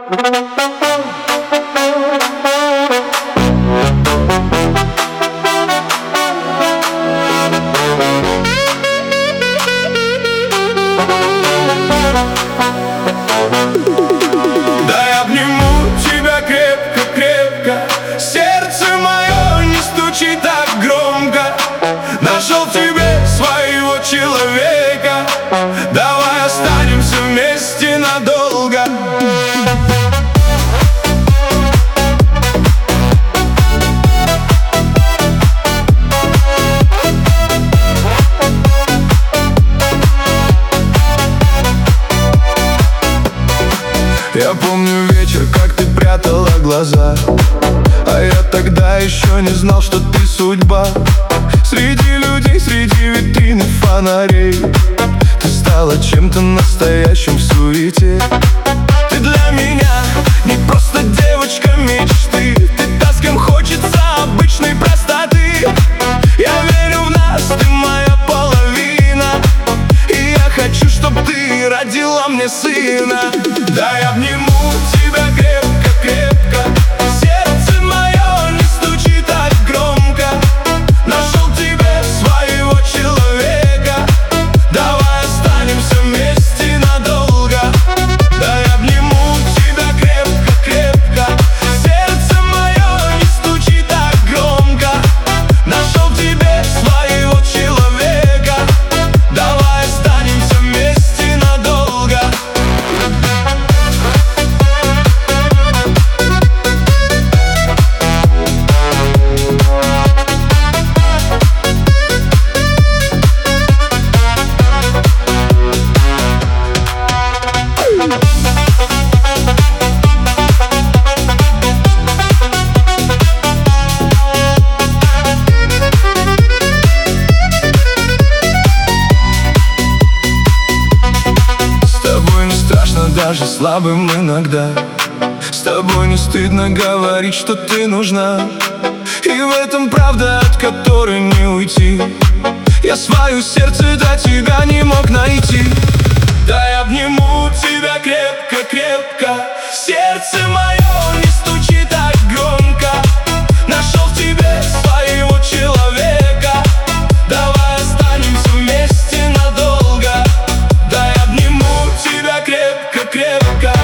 Дай обниму тебя крепко-крепко, сердце мое не стучит так громко. Нашел в тебе своего человека, давай останемся вместе надолго. Я помню вечер, как ты прятала глаза, а я тогда еще не знал, что ты судьба. Среди людей, среди витрин и фонарей ты стала чем-то настоящим в суете. Ты для меня не просто девочка мечты, ты та, с кем хочется обычной простоты. Я верю в нас, ты моя половина, и я хочу, чтоб ты родила мне сына. Дай обниму тебя крепко-крепко, сердце мое не стучит так громко. Нашел в тебе своего человека, давай останемся вместе надолго. Дай обниму тебя крепко-крепко, сердце мое не стучит так громко. Нашел в тебе своего человека, давай останемся вместе надолго. Даже слабым иногда с тобой не стыдно говорить, что ты нужна. И в этом правда, от которой не уйти. Я свое сердце до тебя не мог найти. Дай обниму тебя крепко-крепко, сердце мое не стучит так громко. Нашел в тебе своего человека, давай останемся вместе надолго. Дай обниму тебя крепко-крепко,